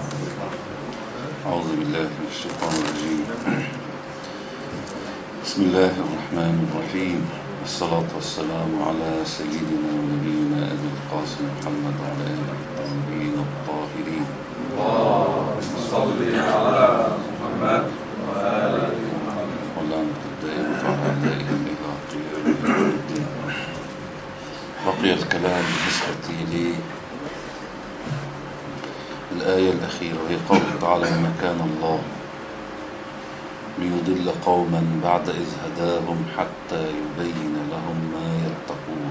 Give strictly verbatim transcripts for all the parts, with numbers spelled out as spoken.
أعوذ بالله من الشيطان الرجيم. بسم الله الرحمن الرحيم، والصلاة والسلام على سيدنا ونبينا أبي القاسم محمد وعلى آله الطيبين الطاهرين. اللهم صل على محمد وآل محمد ولعنة الدائمة على أعدائهم إلى قيام الدين. بقي الكلام بالنسبة للآية الأخيرة، وهي قوله تعالى: وما كان الله ليضل قوما بعد إذ هداهم حتى يبين لهم ما يتقون.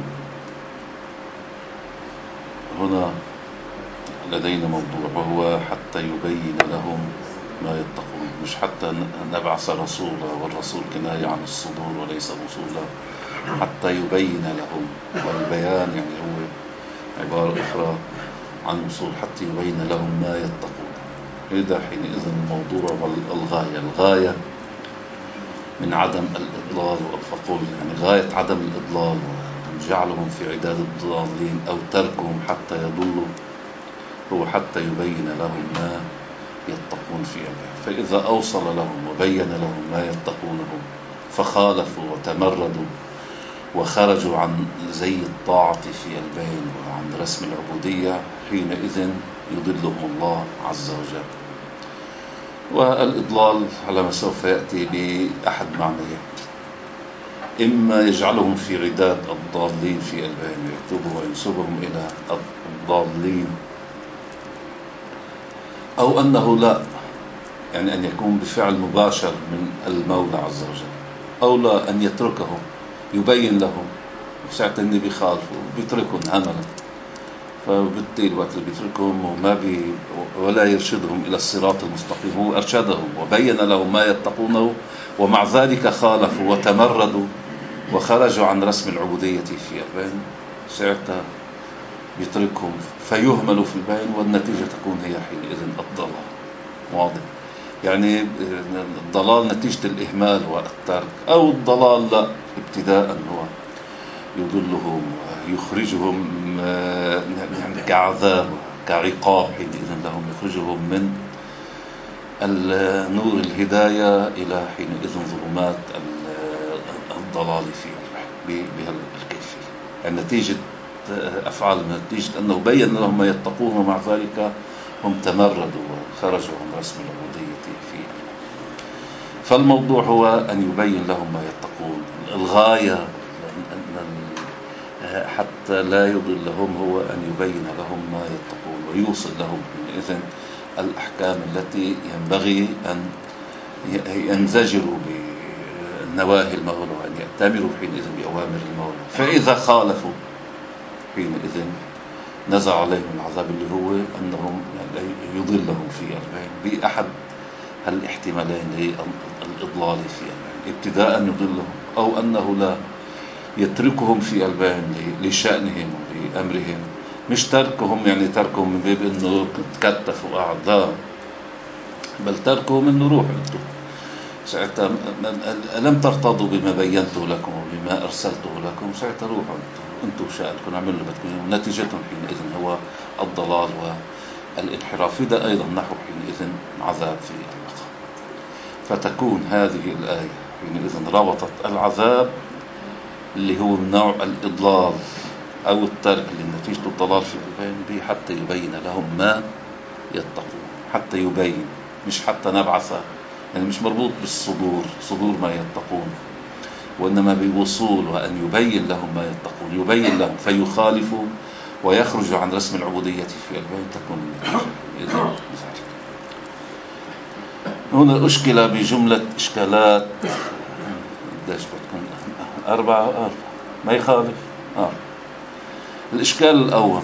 هنا لدينا موضوع، وهو حتى يبين لهم ما يتقون، مش حتى نبعث رسولا، والرسول كناية عن الصدور وليس وصولا. حتى يبين لهم، والبيان يعني هو عبارة أخرى عن وصول، حتى يبين لهم ما يتقون. إذا حينئذ الموضوع والغاية، الغاية من عدم الإضلال، فقل يعني غاية عدم الإضلال وجعلهم في عداد الضالين أو تركهم حتى يضلوا، هو حتى يبين لهم ما يتقون في الله. فإذا أوصل لهم وبين لهم ما يتقونه فخالفوا وتمردوا وخرجوا عن زي الطاعة في البين وعن رسم العبودية، حينئذ يضلهم الله عز وجل. والإضلال على ما سوف يأتي بأحد معنيين: إما يجعلهم في عداد الضالين في البين، يكتبوا وينسبهم إلى الضالين، أو أنه لا، يعني أن يكون بفعل مباشر من المولى عز وجل، أو لا، أن يتركهم يبين لهم ساعة اللي بيخالفوا بيتركهم هملا، فبالتالي الوقت اللي بيتركهم وما بي ولا يرشدهم إلى الصراط المستقيم، هو أرشدهم وبين لهم ما يتقونه، ومع ذلك خالفوا وتمردوا وخرجوا عن رسم العبودية في البين، ساعتها بيتركهم فيهملوا في البين، والنتيجة تكون هي حينئذ الضلال. واضح؟ يعني الضلال نتيجة الإهمال والترك، أو الضلال لا، ابتداء هو يضلهم ويخرجهم يعني كعذاب كعقاب حينئذ لهم، يخرجهم من نور الهداية إلى حينئذ ظلمات الضلال في بهالكيفية. يعني نتيجة أفعال، نتيجة أنه بين لهم ما يتقون، ومع ذلك هم تمردوا وخرجوا عن رسم العبودية في. فالموضوع هو أن يبين لهم ما يتقون. الغاية حتى لا يضلهم هو أن يبين لهم ما يتقون، ويوصل لهم إذن الأحكام التي ينبغي أن ينزجروا بنواهي المولى وأن يأتمروا حينئذ بأوامر المولى. فإذا خالفوا حينئذ نزل عليهم العذاب، اللي هو أنهم يضلهم في البين بأحد الاحتمالين للإضلال في البين: ابتداء يضلهم، أو أنه لا، يتركهم في البين لشأنهم ولأمرهم، مش تركهم يعني تركهم من باب أنه تكتفوا أعضاء، بل تركهم أنه روحوا أنتم ساعتها لم ترتضوا بما بينته لكم وبما أرسلته لكم، ساعتها روحوا أنتم شأنكم، اعملوا اللي بدكم. نتيجتهم حينئذ هو الضلال والانحراف، ده أيضا نحو حينئذ عذاب في المقام. فتكون هذه الآية حينئذ ربطت العذاب اللي هو من نوع الإضلال أو الترك اللي نتيجة الضلال في البين به، حتى يبين لهم ما يتقون. حتى يبين، مش حتى نبعث، يعني مش مربوط بالصدور، صدور ما يتقون، وإنما بوصول وأن يبين لهم ما يتقون، يبين لهم فيخالفوا ويخرجوا عن رسم العبودية في البين، تكون النتيجة. هنا أشكل بجملة إشكالات، قديش بتكون؟ أربعة أربعة ما يخالف آه. الإشكال الأول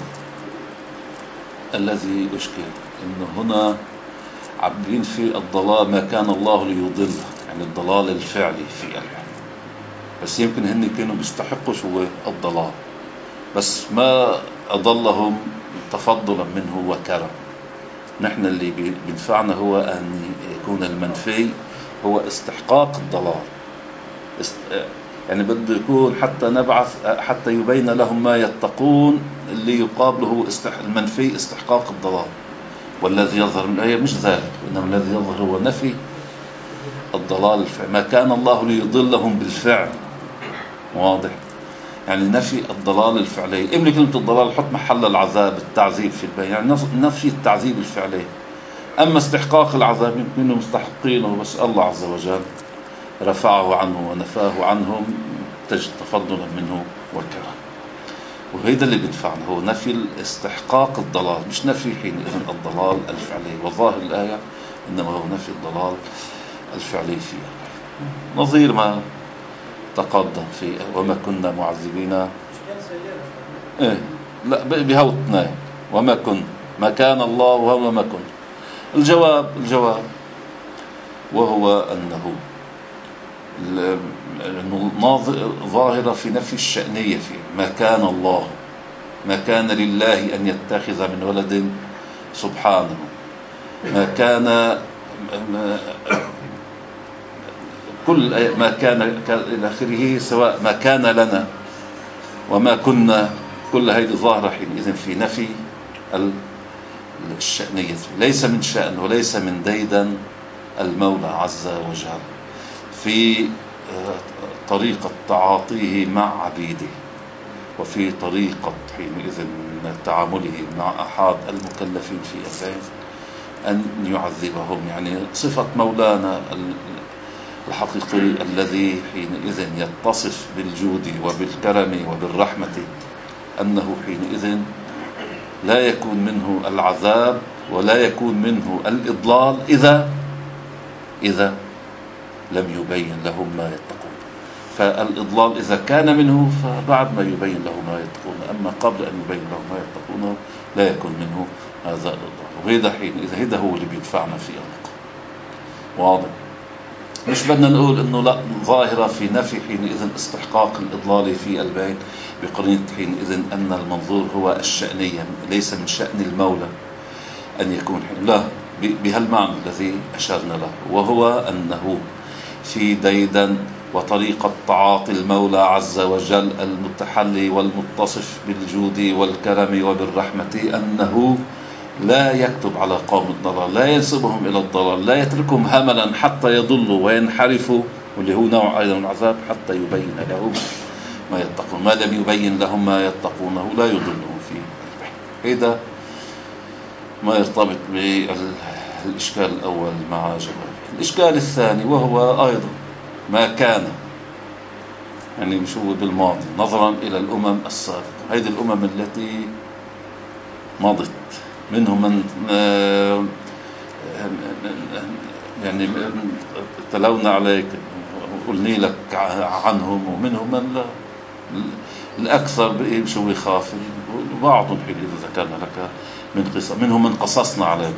الذي أشكل إنه هنا عبدين في الضلال، ما كان الله ليضل، يعني الضلال الفعلي في العلم، بس يمكن هن كانوا بيستحقوا شو الضلال، بس ما أضلهم تفضلا منه وكرم. نحن اللي بينفعنا هو أن يكون المنفي هو استحقاق الضلال، است... يعني بده يكون حتى نبعث حتى يبين لهم ما يتقون، اللي يقابله استح... المنفي استحقاق الضلال. والذي يظهر من الآية مش ذلك، إنما الذي يظهر هو نفي الضلال الفعل. ما كان الله ليضلهم بالفعل، واضح؟ يعني نفي الضلال الفعلي. إملي كلمة الضلال حط محل العذاب التعذيب في البيان، يعني نفي التعذيب الفعلي. أما استحقاق العذاب يمكن مستحقينه، بس الله عز وجل رفعه عنه ونفاه عنهم تجد تفضلا منه وكرم. وهذا اللي بيدفعنا، هو نفي استحقاق الضلال، مش نفي حينئذ الضلال الفعلي. وظاهر الآية إنما هو نفي الضلال الفعلي فيها، نظير ما تقدم في وما كنا معذبين. إيه لا بهوتنا وما كن ما كان الله وما كن. الجواب الجواب وهو أنه ظاهرة في نفي الشأنية فيه. ما كان الله، ما كان لله أن يتخذ من ولد سبحانه. ما كان ما كل ما كان إلى آخره، سواء ما كان لنا وما كنا، كل هذه ظاهرة حينئذ في نفي الشأنية. ليس من شأن وليس من ديدن المولى عز وجل في طريقة تعاطيه مع عبيده، وفي طريقة حينئذ تعامله مع أحد المكلفين في أفعال أن يعذبهم. يعني صفة مولانا الحقيقي الذي حينئذ يتصف بالجود وبالكرم وبالرحمة، أنه حينئذ لا يكون منه العذاب ولا يكون منه الإضلال إذا إذا لم يبين لهم ما يتقون. فالإضلال إذا كان منه فبعد ما يبين لهم ما يتقون، أما قبل أن يبين لهم ما يتقون لا يكون منه هذا الإضلال. وهذا حينئذ هذا هو اللي بيدفعنا في النقاء. واضح؟ مش بدنا نقول انه لا ظاهرة في نفي حينئذ استحقاق الإضلال في البين بقرينة حينئذ ان المنظور هو الشأنية، ليس من شأن المولى ان يكون حين. لا، بهالمعنى الذي اشرنا له، وهو انه في ديدا وطريقة تعاطي المولى عز وجل المتحلي والمتصف بالجود والكرم وبالرحمة، انه لا يكتب على قوم الضلال، لا ينسبهم إلى الضلال، لا يتركهم هملا حتى يضلوا وينحرفوا، واللي هو نوع أيضا من العذاب، حتى يبين لهم ما يتقون. ما لم يبين لهم ما يتقونه لا يضلهم فيه. هذا ما يرتبط بالإشكال الأول مع جواب. الإشكال الثاني وهو أيضا ما كان، يعني مش هو بالماضي نظرا إلى الأمم السابقة، هذه الأمم التي مضت، منهم من يعني تلونا عليك قلني لك عنهم، ومنهم من لا الأكثر شو يخاف، وبعضهم حين إذا ذكرنا لك من قصة، منهم من قصصنا عليك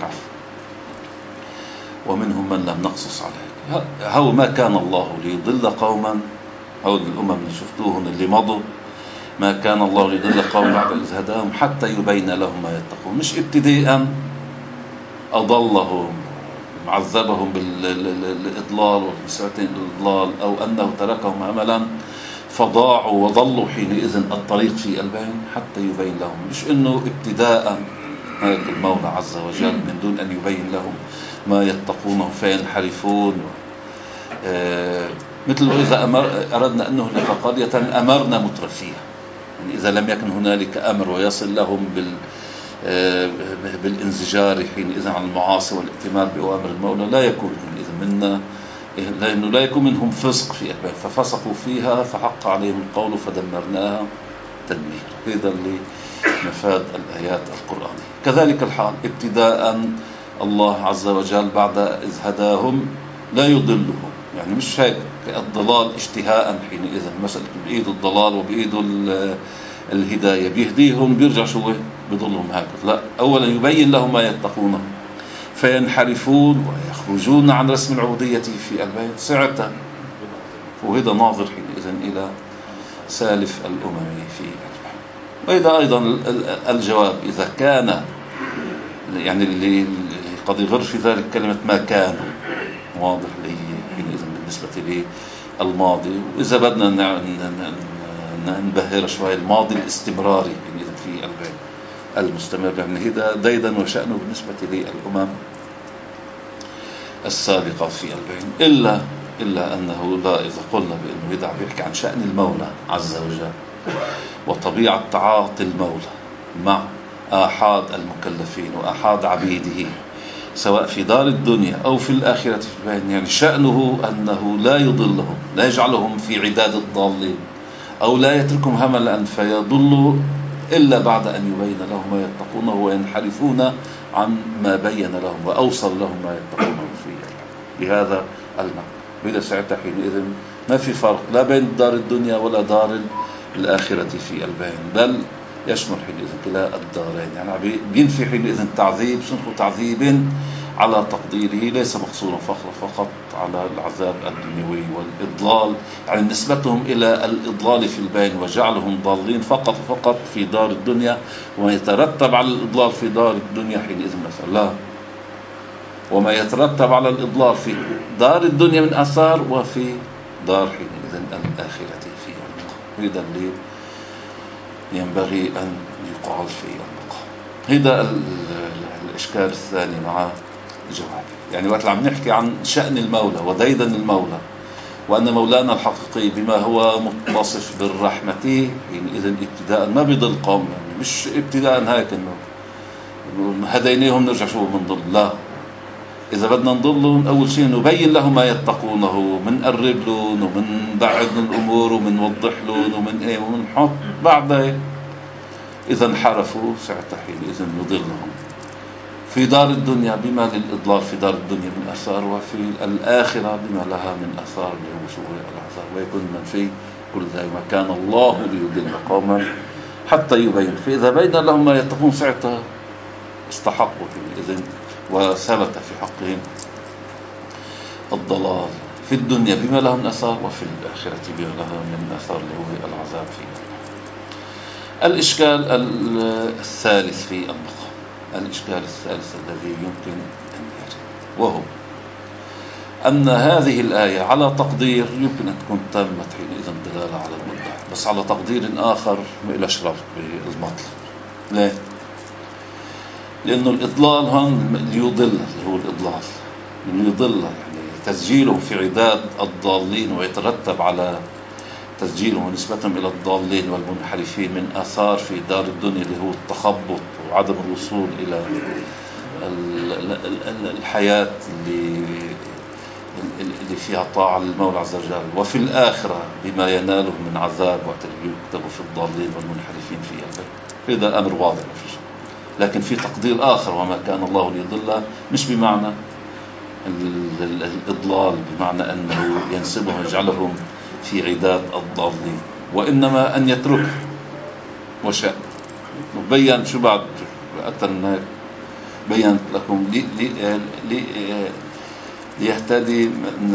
ومنهم من لم نقصص عليك. هو ما كان الله ليضل قوما، هؤلاء الأمم اللي شفتوهم اللي مضوا، ما كان الله ليضل قوم بعد إذ هداهم حتى يبين لهم ما يتقون. مش ابتداء أضلهم عذبهم بالإضلال وبساعتين الإضلال، أو أنه تركهم عملا فضاعوا وضلوا حينئذ الطريق في البين حتى يبين لهم. مش إنه ابتداء هيك المولى عز وجل من دون أن يبين لهم ما يتقونه فينحرفون. آه مثل إذا أمر أردنا أنه هناك قرية أمرنا مترفيها، يعني إذا لم يكن هنالك أمر ويصل لهم بال بالانزجار حينئذ عن المعاصي والائتمار بأوامر المولى، لا يكون حينئذ منا، لأنه لا يكون منهم فسق في أحباب، ففسقوا فيها فحق عليهم القول فدمرناها تدمير. هذا اللي مفاد الآيات القرآنية. كذلك الحال ابتداء الله عز وجل بعد إذ هداهم لا يضلهم، يعني مش هيك الضلال اشتهاء حينئذ، مسألة بإيد الضلال وبإيد الهداية، بيهديهم بيرجع شوه بضلهم هكذا. لا، أولا يبين لهم ما يتقونه فينحرفون ويخرجون عن رسم العبودية في البيت ساعتها. وهذا ناظر حينئذ إلى سالف الأمم في البيت. وإذا أيضا الجواب إذا كان، يعني اللي قد يغر في ذلك كلمة ما كان، واضح لي حينئذ بالنسبة للماضي. وإذا بدنا ننبهر شوي الماضي الاستمراري حينئذ في البيت، المستمر. يعني هذا ديدا وشأنه بالنسبة للأمم السابقة في البين، إلا إلا أنه لا، إذا قلنا بأنه هذا بيحكي عن شأن المولى عز وجل وطبيعة تعاطي المولى مع آحاد المكلفين وآحاد عبيده سواء في دار الدنيا أو في الآخرة في البين، يعني شأنه أنه لا يضلهم، لا يجعلهم في عداد الضالين، أو لا يتركهم هملا فيضلوا إلا بعد أن يبين لهم ما يتقونه وينحرفون عن ما بين لهم وأوصل لهم ما يتقونه فيه بهذا المعنى. بإذا ساعتها حينئذ ما في فرق لا بين دار الدنيا ولا دار الآخرة في البين، بل يشمل حينئذ كلا الدارين. يعني بينفي حينئذ تعذيب صنف تعذيب على تقديره ليس مقصورا فقط على العذاب الدنيوي والإضلال، يعني نسبتهم إلى الإضلال في البين وجعلهم ضالين فقط فقط في دار الدنيا، وما يترتب على الإضلال في دار الدنيا حينئذ مثلا لا، وما يترتب على الإضلال في دار الدنيا من أثار وفي دار حينئذ الآخرة في المقام. هذا اللي ينبغي أن يقال في المقام. هذا الإشكال الثاني مع جوابه. يعني وقت عم نحكي عن شأن المولى وديدن المولى وأن مولانا الحقيقي بما هو متصف بالرحمة حينئذ ابتداء ما بيضل قوم، يعني مش ابتداء هيك إنه هديناهم نرجع شو من ضل، لا، إذا بدنا نضلهم أول شيء نبين لهم ما يتقونه، من قرب لهم ومن بعد من الأمور ومن وضح لهم ومن إيه ومن حط بعد إذا انحرفوا ساعتها حينئذ نضلهم في دار الدنيا بما للإضلال في دار الدنيا من أثار، وفي الآخرة بما لها من أثار لوصول العذاب، ويكون من في كل ذلك ما كان الله ليضل قوما حتى يبين. فإذا بين لهم ما يتقون ساعتها استحقوا حينئذ وثبت في حقهم الضلال في الدنيا بما لهم من أثار، وفي الآخرة بما لها من أثار اللي هو العذاب فيها. الإشكال الثالث في المقام، الإشكال الثالث الذي يمكن أن يرد، وهو أن هذه الآية على تقدير يمكن أن تكون تمت حينئذ دلالة على المدعي، بس على تقدير آخر ما إلى شرف بالمطلب. ليه؟ لأنه الإضلال هون ليضل، اللي هو الإضلال من يضل، يعني تسجيلهم في عداد الضالين ويترتب على تسجيلهم ونسبتهم إلى الضالين والمنحرفين من آثار في دار الدنيا اللي هو التخبط وعدم الوصول إلى الحياة اللي اللي فيها طاعة للمولى عز وجل، وفي الآخرة بما يناله من عذاب وقت اللي يكتبوا في الضالين والمنحرفين في البيت. هذا أمر واضح ما فيش، لكن في تقدير آخر وما كان الله ليضل، مش بمعنى الإضلال بمعنى أنه ينسبهم يجعلهم في عداد الضالين، وإنما أن يترك وشاء. وبين شو بعد أكثر من هيك، بيّنت لكم لي لي لي ليهتدي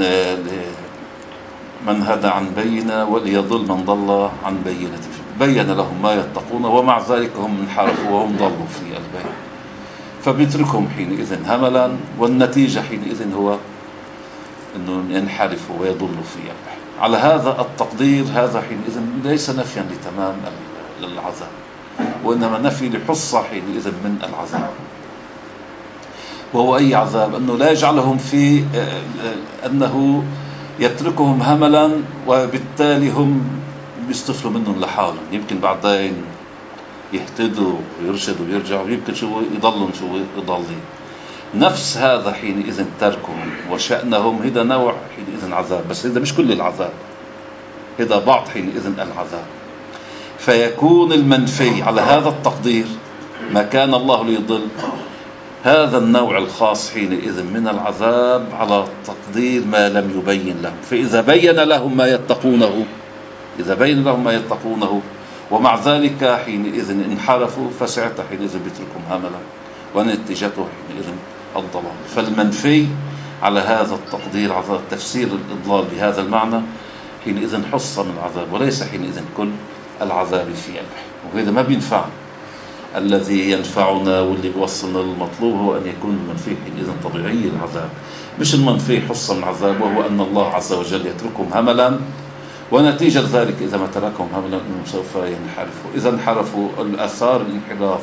من هدى عن بينة وليضل من ضل عن بينة. بين لهم ما يتقون ومع ذلك هم انحرفوا وهم ضلوا في البين، فبيتركهم حينئذ هملا، والنتيجة حينئذ هو أنه ينحرفوا ويضلوا في البين. على هذا التقدير هذا حينئذ ليس نفيا لتمام العذاب، وإنما نفي لحصة حينئذ من العذاب، وهو أي عذاب؟ أنه لا يجعلهم في أنه يتركهم هملا وبالتالي هم بيستفلوا منهم لحالهم، يمكن بعدين يهتدوا ويرشدوا ويرجعوا، يمكن شو يضلوا شو يضلين. نفس هذا حينئذ تركهم وشأنهم هذا نوع حينئذ عذاب، بس هذا مش كل العذاب، هذا بعض حينئذ العذاب. فيكون المنفي على هذا التقدير ما كان الله ليضل، هذا النوع الخاص حينئذ من العذاب على تقدير ما لم يبين لهم. فإذا بين لهم ما يتقونه، إذا بين لهم ما يتقونه ومع ذلك حينئذ انحرفوا، فساعتها حينئذ بيتركهم هملا ونتيجته حينئذ الضلال. فالمنفي على هذا التقدير على تفسير الإضلال بهذا المعنى حينئذ حصة من العذاب، وليس حينئذ كل العذاب في البحر. وهذا ما بينفع. الذي ينفعنا واللي بيوصلنا للمطلوب هو أن يكون المنفي حينئذ طبيعي العذاب، مش المنفي حصة من العذاب، وهو أن الله عز وجل يتركهم هملا، ونتيجة ذلك إذا ما تركهم هملا أنهم سوف ينحرفوا. إذا انحرفوا الأثار الانحراف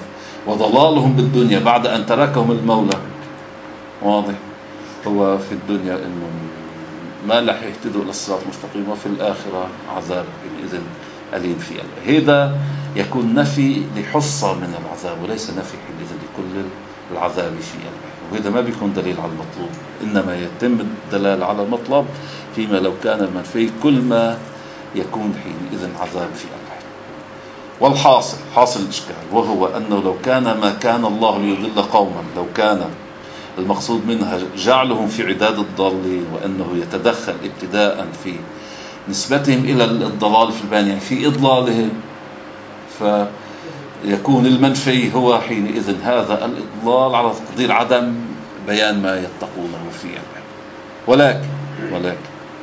وضلالهم بالدنيا بعد أن تركهم المولى واضح هو في الدنيا إنه ما لح يهتدوا إلى الصراط المستقيم، وفي الآخرة عذاب إذن أليم في قلبه. هذا يكون نفي لحصة من العذاب وليس نفي حينئذ لكل العذاب في قلبه، وهذا ما بيكون دليل على المطلوب، إنما يتم الدلالة على المطلب فيما لو كان المنفي كل ما يكون حينئذ عذاب في قلبه. والحاصل حاصل الإشكال وهو أنه لو كان ما كان الله ليضل قوما، لو كان المقصود منها جعلهم في عداد الضالين وأنه يتدخل ابتداء في نسبتهم إلى الضلال في البيان، يعني في إضلالهم، فيكون المنفي هو حينئذ هذا الإضلال على تقدير عدم بيان ما يتقونه فيه. ولكن ولكن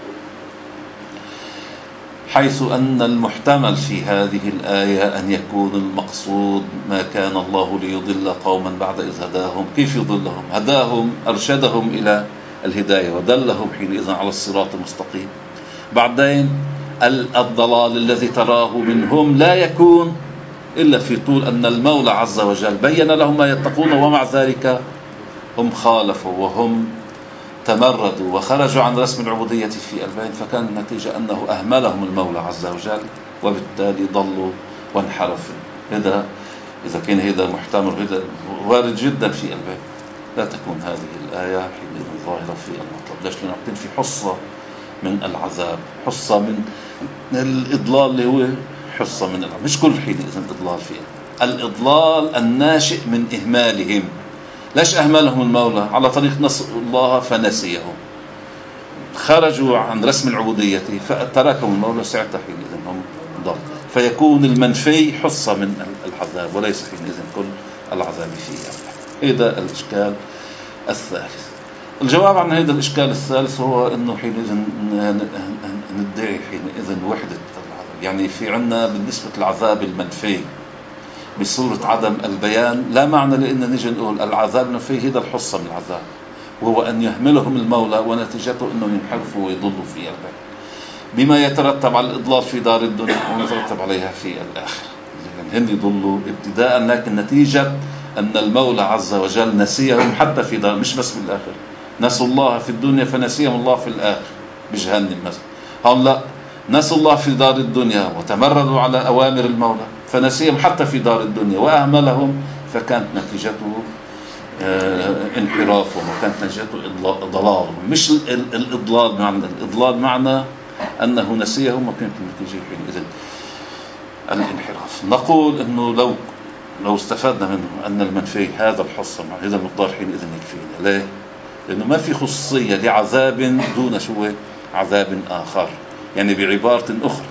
حيث أن المحتمل في هذه الآية أن يكون المقصود ما كان الله ليضل قوما بعد إذ هداهم. كيف يضلهم؟ هداهم، أرشدهم إلى الهداية ودلهم حينئذ على الصراط المستقيم. بعدين الضلال الذي تراه منهم لا يكون إلا في طول أن المولى عز وجل بين لهم ما يتقون، ومع ذلك هم خالفوا وهم تمردوا وخرجوا عن رسم العبودية في قلبهم، فكان النتيجة أنه أهملهم المولى عز وجل وبالتالي ضلوا وانحرفوا. هذا إذا كان هذا محتمل هذا وارد جدا في قلبهم، لا تكون هذه الآية حينئذ ظاهرة في المطلب. ليش؟ لنعطين في حصة من العذاب، حصة من الإضلال اللي هو حصة من العذاب، مش كل حينئذ إضلال فيه، الإضلال الناشئ من إهمالهم. ليش أهملهم المولى؟ على طريق نسوا الله فنسيهم، خرجوا عن رسم العبودية فتركهم المولى، ساعتها حينئذ هم ضل، فيكون المنفي حصة من العذاب وليس حينئذ كل العذاب فيه. هذا الإشكال الثالث. الجواب عن هذا الإشكال الثالث هو أنه حينئذ ندعي حينئذ وحدة العذاب. يعني في عنا بالنسبة للعذاب المنفي بصورة عدم البيان لا معنى لأن نجي نقول العذاب المنفي هذا الحصة من العذاب، وهو أن يهملهم المولى ونتيجته أنهم ينحرفوا ويضلوا في البيان بما يترتب على الإضلال في دار الدنيا ويترتب عليها في الآخرة. يعني هن يضلوا ابتداء، لكن نتيجة أن المولى عز وجل نسيهم حتى في دار، مش بس في الآخر، نسوا الله في الدنيا فنسيهم الله في الآخر بجهنم مثلا. هم لا، نسوا الله في دار الدنيا وتمردوا على أوامر المولى فنسيهم حتى في دار الدنيا وأهملهم، فكانت نتيجته آه انحرافهم، وكانت نتيجته ضلالهم. مش الإضلال معنى الإضلال معنى أنه نسيهم، وكانت النتيجة حينئذ الانحراف. نقول أنه لو لو استفدنا منه أن المنفي هذا الحصة مع هذا المقدار حينئذ يكفينا. ليه؟ لأنه ما في خصوصية لعذاب دون شو عذاب آخر. يعني بعبارة أخرى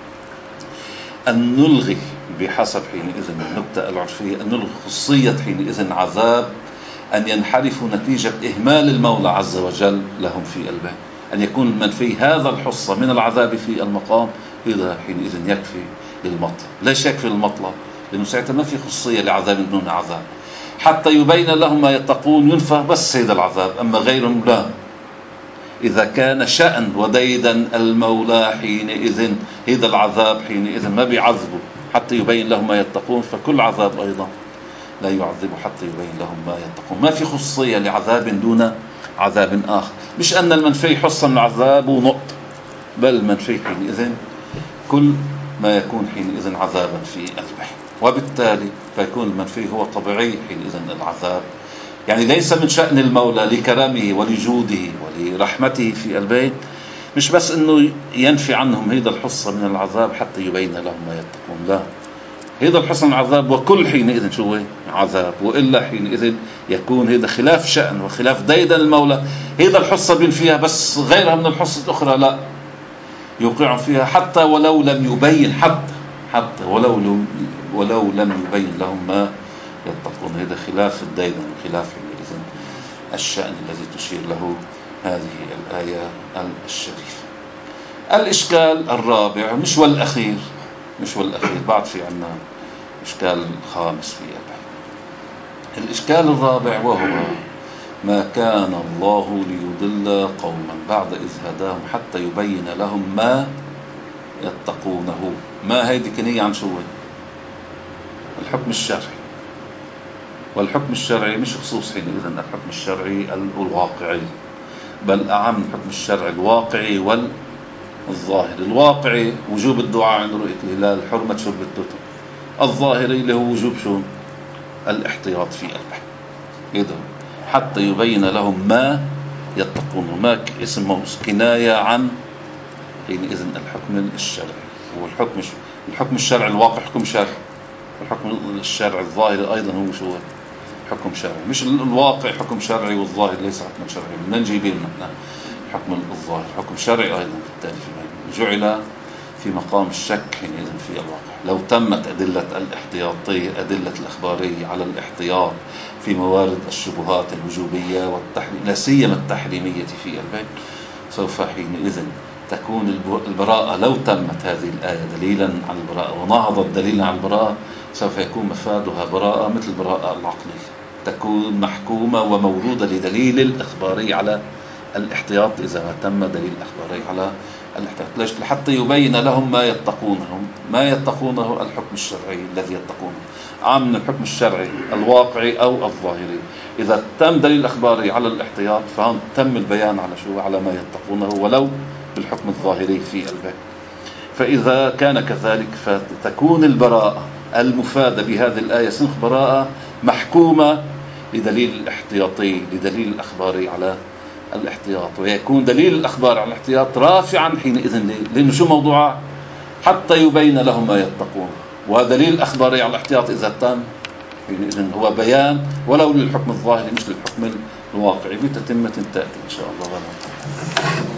أن نلغي بحسب حينئذ النكتة العرفية أن نلغي خصوصية حينئذ عذاب أن ينحرفوا نتيجة إهمال المولى عز وجل لهم في قلبه، أن يكون المنفي هذا الحصة من العذاب في المقام، إذا حينئذ يكفي للمطلب. ليش يكفي للمطلب؟ لأنه ساعتها ما في خصوصية لعذاب دون عذاب، حتى يبين لهم ما يتقون ينفى بس هذا العذاب، أما غيرهم لا. إذا كان شأن وديدا المولى حينئذ هذا العذاب حينئذ ما بيعذبه حتى يبين لهم ما يتقون، فكل عذاب أيضا لا يعذب حتى يبين لهم ما يتقون. ما في خصوصية لعذاب دون عذاب آخر. مش أن المنفي حصة من العذاب ونقط، بل المنفي حينئذ كل ما يكون حينئذ عذابا في قلبه، وبالتالي فيكون المنفي هو طبيعي حينئذ العذاب. يعني ليس من شأن المولى لكرمه ولجوده ولرحمته في قلبه مش بس أنه ينفي عنهم هذا الحصة من العذاب حتى يبين لهم ما يتقون، لا، هذا الحصة من العذاب وكل حينئذ شو عذاب، وإلا حينئذ يكون هذا خلاف شأن وخلاف ديدن المولى. هذا الحصة بين فيها بس غيرها من الحصة الأخرى لا يوقعهم فيها، حتى ولو لم يبين حتى حتى ولو لم ولو لم يبين لهم ما يتقون. هذا خلاف الديدن وخلاف حينئذ الشأن الذي تشير له هذه الآية الشريفة. الإشكال الرابع مش والأخير مش والأخير بعد في عنا إشكال خامس في أبعاد. الإشكال الرابع وهو ما كان الله ليضل قوما بعد إذ هداهم حتى يبين لهم ما يتقونه. ما هيدي كنية عن شو؟ الحكم الشرعي. والحكم الشرعي مش خصوص حينئذ الحكم الشرعي الواقعي، بل أعم الحكم الشرعي الواقعي والظاهري. الواقعي وجوب الدعاء عند رؤية الهلال، حرمة شرب التتر. الظاهري اللي هو وجوب شو؟ الاحتياط في البحر، إذا حتى يبين لهم ما يتقون. ما اسمه كناية عن حينئذ الحكم الشرعي. والحكم الحكم الشرعي الواقع حكم شرعي، والحكم الشرعي الظاهري أيضا هو شو؟ حكم شرعي. مش الواقع حكم شرعي والظاهر ليس حكم شرعي، بدنا نجيب لنا حكم الظاهر حكم شرعي أيضا. بالتالي جعل في مقام الشك حينئذ في الواقع. لو تمت أدلة الاحتياطية، أدلة الإخبارية على الاحتياط في موارد الشبهات الوجوبية والتحريم، لا سيما التحريمية في البيت، سوف حينئذ تكون البراءة. لو تمت هذه الآية دليلا على البراءة ونهضت دليلا على البراءة، سوف يكون مفادها براءة مثل البراءة العقلية، تكون محكومة وموجودة لدليل الإخباري على الاحتياط إذا ما تم دليل الإخباري على الاحتياط. ليش؟ حتى يبين لهم ما يتقونه. ما يتقونه الحكم الشرعي الذي يتقونه، عام من الحكم الشرعي الواقعي أو الظاهري. إذا تم دليل الإخباري على الاحتياط فهم تم البيان على شو؟ على ما يتقونه ولو بالحكم الظاهري في الباب. فإذا كان كذلك فتكون البراءة المفادة بهذه الآية صنف براءة محكومة لدليل الاحتياطي، لدليل الأخباري على الاحتياط، ويكون دليل الأخبار على الاحتياط رافعا حينئذ، لأنه شو موضوعه؟ حتى يبين لهم ما يتقون. ودليل الأخباري على الاحتياط إذا تم حينئذ هو بيان ولو للحكم الظاهري مش للحكم الواقعي، بتتمة تأتي إن شاء الله.